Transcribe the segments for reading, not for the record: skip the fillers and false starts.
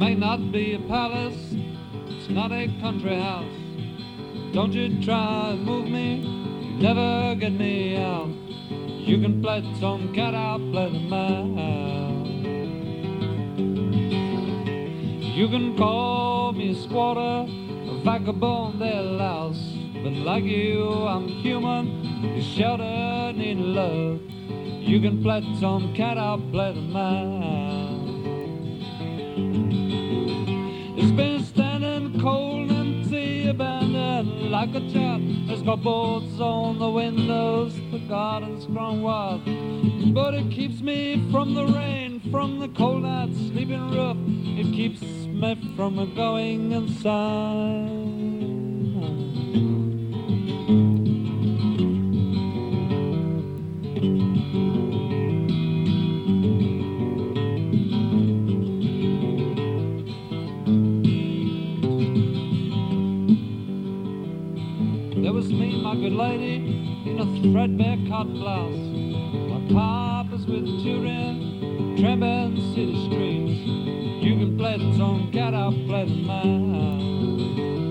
may not be a palace, it's not a country house. Don't you try and move me, you never get me out. You can play the tomcat, I'll play the mouse. You can call me a squatter, a vagabond, a louse, but like you, I'm human, you shelter, need love. You can play the tomcat, I'll play the mouse. It's been standing cold, empty, abandoned like a child. It's got boards on the windows, the garden's grown wild. But it keeps me from the rain, from the cold nights, sleeping rough. It keeps me from going inside. My good lady in a threadbare cotton blouse. My papa's with the children, tramping city streets. You can play the tomcat, I'll play the mouse.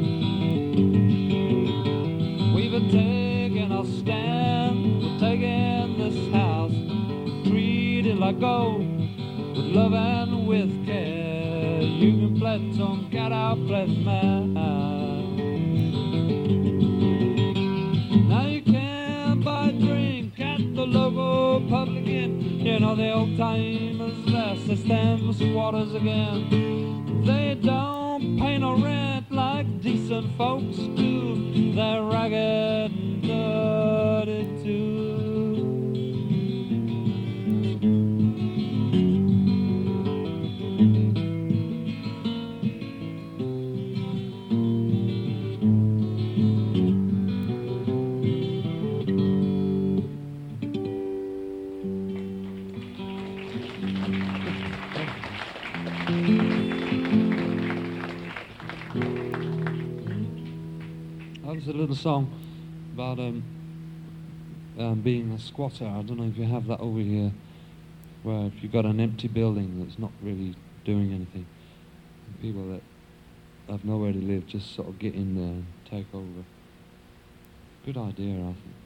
We've taken our stand, we're taking this house. Treat it like gold, with love and with care. You can play the tomcat, I'll play the mouse. Local public inn, you know the old timers there, they stand for squatters again. They don't pay no rent like decent folks do. They're ragged and dirty too. That was a little song about being a squatter. I don't know if you have that over here, where if you've got an empty building that's not really doing anything, and people that have nowhere to live just sort of get in there and take over. Good idea, I think.